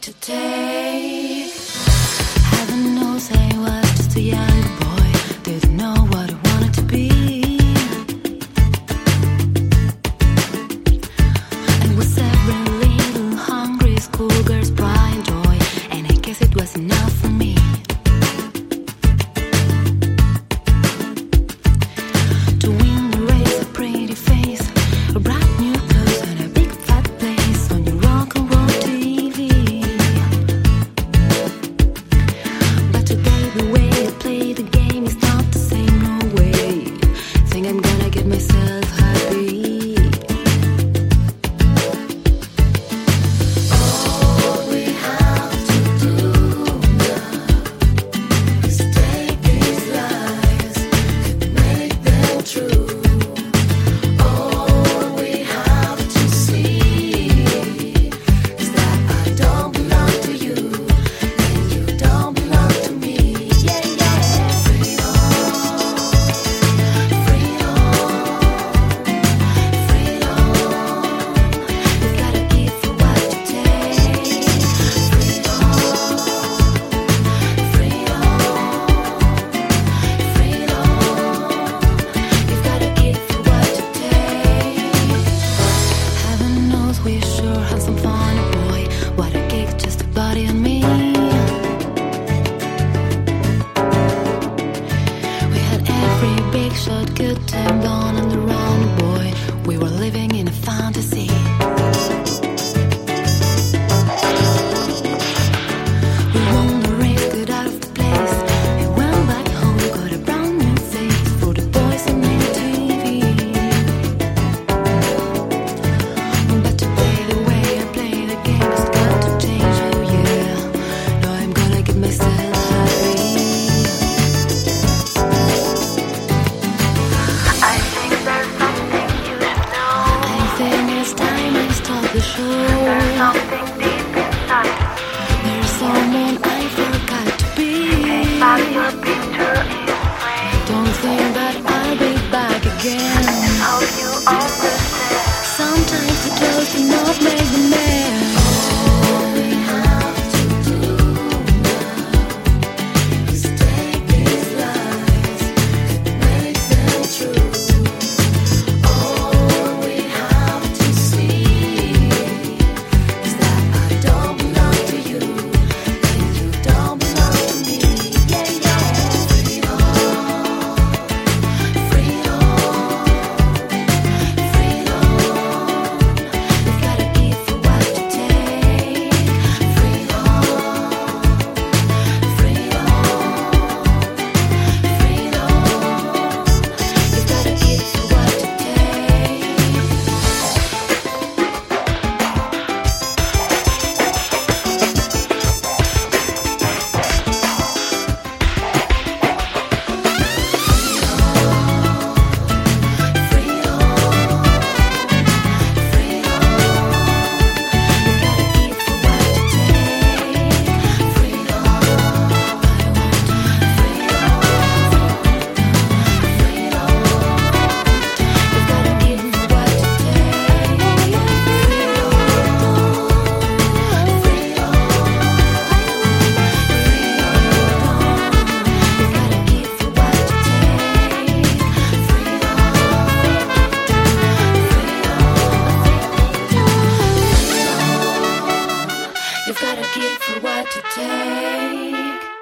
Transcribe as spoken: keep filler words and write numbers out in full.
to take. Heaven knows I was just a young boy, didn't know what I wanted to be. And with every little hungry schoolgirl's pride and joy, and I guess it was enough for me. To win the race, a pretty face, a bright new clothes, and a big fat place on your rock and roll T V. But today the way I play the game is not the same, no way. Think I'm gonna get myself happy. All we have to do now is take these lies and make them true. All we have to see is that I don't belong to you and you don't belong to me. Yeah, yeah. Freedom, freedom, freedom. You gotta give for what you take. Freedom, freedom, freedom. You gotta give for what you take. Heaven knows we're sure have some fun, boy. What a gig, just a body on me. We had every big shot, good time gone on the run, boy. We were living in a fantasy. We won the race, got out of the place, and went back home, got a brand new face for the boys on M T V. But today the way I play the game has got to change, oh yeah. Now I'm gonna get myself happy. I think there's something you should know. I think it's time I start the show. There's something deep inside. There's someone I forgot to be. But your picture is framed. Don't think that I'll be back again. How you understand? Sometimes the clothes do not make the man. All we have to do now is take these lies and make them true. All we have to see is that I don't belong to you and you don't belong to me. Yeah, yeah. Freedom, freedom, freedom. You gotta give for what you take. Freedom, freedom, freedom. You gotta give for what you take. You've gotta give for what you take.